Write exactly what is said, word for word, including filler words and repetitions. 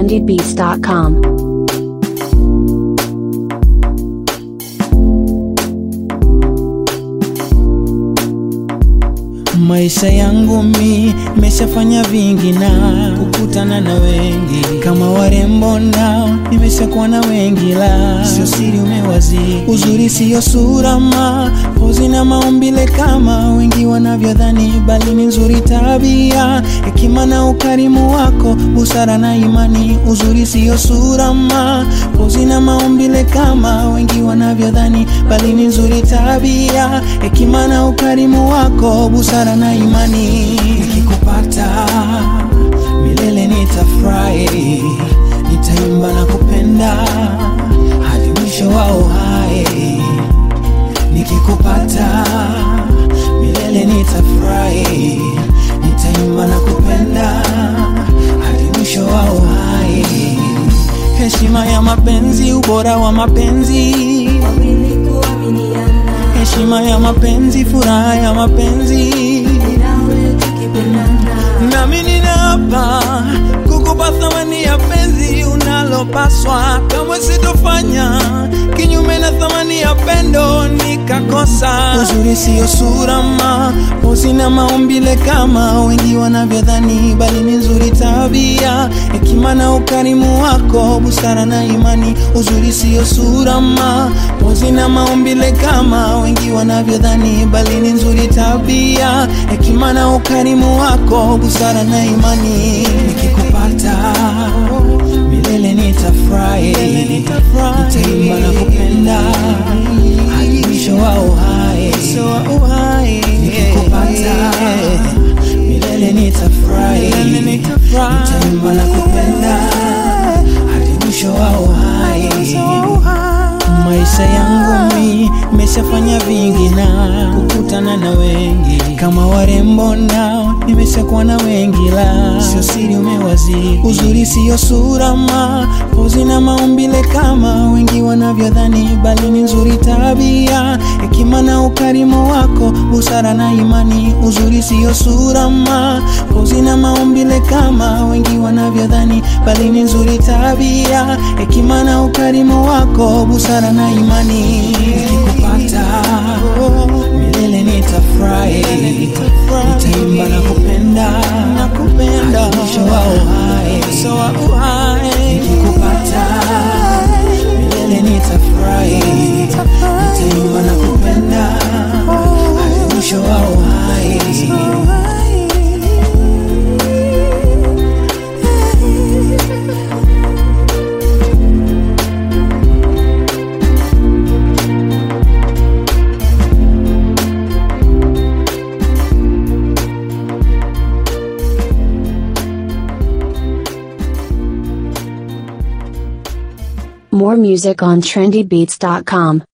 trendy beats dot com. Maisha yangu mi nimeshafanya vingi na kukutana na wengi kama warembo nao nimeshakuwa na wengi, la sio siri umewazi. Uzuri sio sura ma pozi na maumbile kama wengi wanavyodhani, bali ni nzuri tabia, hekima na ukarimu wako, busara na imani. Uzuri sio sura ma pozi na maumbile kama wengi wanavyodhani, bali ni nzuri tabia, hekima na ukarimu wako, busara na imani. Nikikupata milele nitafurahi, nitaimba na kupenda hadi mwisho wa uhai. Nikikupata milele nitafurahi, nitaimba na kupenda hadi mwisho wa uhai. Heshima ya mapenzi, ubora wa mapenzi, heshima ya mapenzi, furaha ya mapenzi. Nami ninaapa kukupa thamani ya penzi unalopaswa, kama sitofanya kinyume na thamani ya pendo nikakosa. Uzuri sio sura ma pozi na maumbile kama wengi wanavyodhani, bali ni nzuri tabia, hekima na ukarimu wako, busara na imani. Uzuri sio sura ma pozi na maumbile kama wengi wanavyodhani, bali ni nzuri tabia, hekima na ukarimu wako, busara na imani. Nikikupata milele nitafurahi, nitaimba na kupenda hadi mwisho wa uhai. Nikikupata milele nitafurahi, nitaimba na kupenda hadi mwisho wa uhai. Maisha yangu mi nimeshafanya vingi na kukutana na wengi kama warembo nao nimeshakuwa na wengi, la sio siri umewazi. Uzuri sio sura ma pozi na maumbile kama wengi wanavyodhani, bali ni nzuri tabia, hekima na ukarimu wako, busara na imani. Uzuri sio sura ma pozi na maumbile kama wengi wanavyodhani, bali ni nzuri tabia, hekima na ukarimu wako, busara na imani. Nikikupata milele nitafurahi, nitaimba na kupenda hadi mwisho wa uhai. Nikikupata milele nitafurahi, nitaimba na kupenda hadi mwisho wa uhai. More music on trendy beats dot com.